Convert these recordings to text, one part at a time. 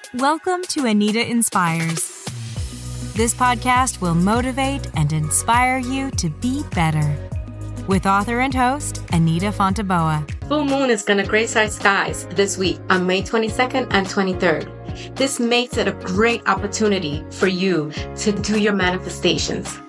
Welcome to Anita Inspires. This podcast will motivate and inspire you to be better. With author and host, Anita Fontaboa. Full moon is going to grace our skies this week on May 22nd and 23rd. This makes it a great opportunity for you to do your manifestations.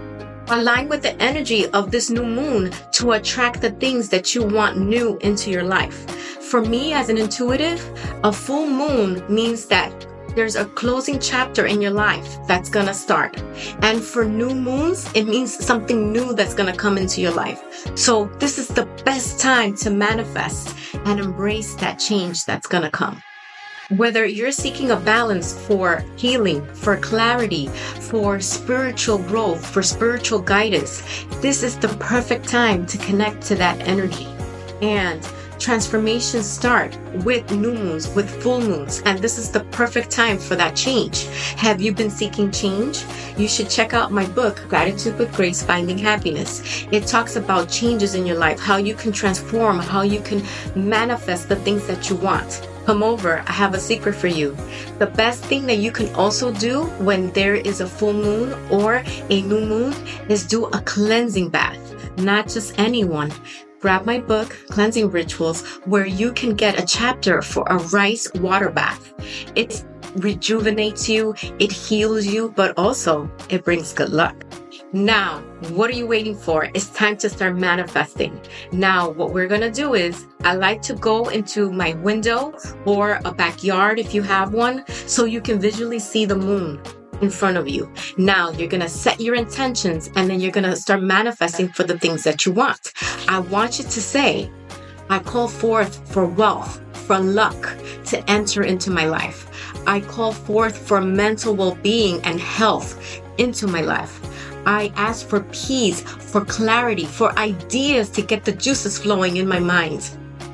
Align with the energy of this new moon to attract the things that you want new into your life. For me, as an intuitive, a full moon means that there's a closing chapter in your life that's going to start. And for new moons, it means something new that's going to come into your life. So this is the best time to manifest and embrace that change that's going to come. Whether you're seeking a balance for healing, for clarity, for spiritual growth, for spiritual guidance, this is the perfect time to connect to that energy. And transformations start with new moons, with full moons, and this is the perfect time for that change. Have you been seeking change? You should check out my book, Gratitude with Grace, Finding Happiness. It talks about changes in your life, how you can transform, how you can manifest the things that you want. Come over, I have a secret for you. The best thing that you can also do when there is a full moon or a new moon is do a cleansing bath. Not just anyone. Grab my book, Cleansing Rituals, where you can get a chapter for a rice water bath. It rejuvenates you, it heals you, but also it brings good luck. Now, what are you waiting for? It's time to start manifesting. Now, what we're going to do is I like to go into my window or a backyard if you have one, so you can visually see the moon in front of you. Now you're going to set your intentions and then you're going to start manifesting for the things that you want. I want you to say, I call forth for wealth, for luck to enter into my life. I call forth for mental well-being and health into my life. I ask for peace, for clarity, for ideas to get the juices flowing in my mind.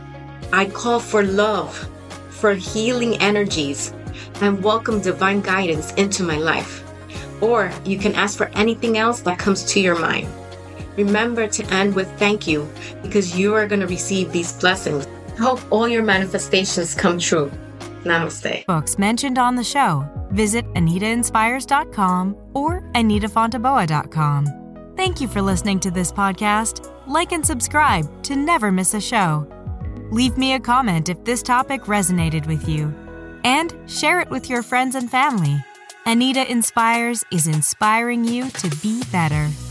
I call for love, for healing energies, and welcome divine guidance into my life. Or you can ask for anything else that comes to your mind. Remember to end with thank you, because you are going to receive these blessings. I hope all your manifestations come true. Namaste. Books mentioned on the show. Visit AnitaInspires.com or AnitaFontaboa.com. Thank you for listening to this podcast. Like and subscribe to never miss a show. Leave me a comment if this topic resonated with you. And share it with your friends and family. Anita Inspires is inspiring you to be better.